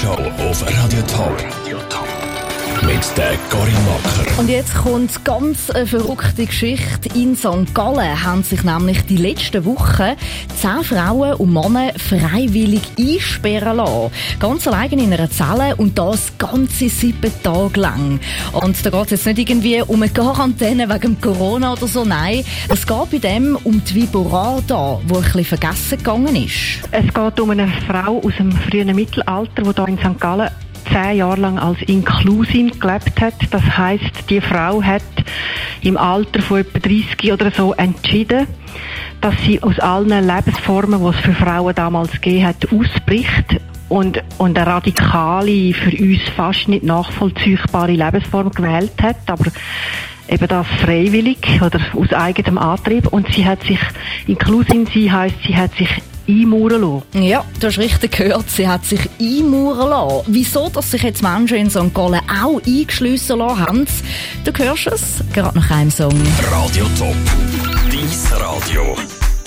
Morgenshow auf Radio Top. Mit der Corinne Macker. Und jetzt kommt ganz eine verrückte Geschichte. In St. Gallen haben sich nämlich die letzten Wochen 10 Frauen und Männer freiwillig einsperren lassen. Ganz allein in einer Zelle und das ganze 7 Tage lang. Und da geht es jetzt nicht irgendwie um eine Quarantäne wegen Corona oder so, nein. Es geht bei dem um die Viborada, die ein bisschen vergessen gegangen ist. Es geht um eine Frau aus dem frühen Mittelalter, die hier in St. Gallen 10 Jahre lang als Inklusin gelebt hat. Das heisst, die Frau hat im Alter von etwa 30 oder so entschieden, dass sie aus allen Lebensformen, die es für Frauen damals gegeben hat, ausbricht und eine radikale, für uns fast nicht nachvollziehbare Lebensform gewählt hat, aber eben das freiwillig oder aus eigenem Antrieb. Und sie hat sich, Inklusin sein heisst, sie hat sich einmauern lassen. Ja, du hast richtig gehört, sie hat sich einmauern lassen. Wieso, dass sich jetzt Menschen in St. Gallen auch eingeschlossen lassen haben, du hörst es gerade nach einem Song. Radio Top. Dies Radio.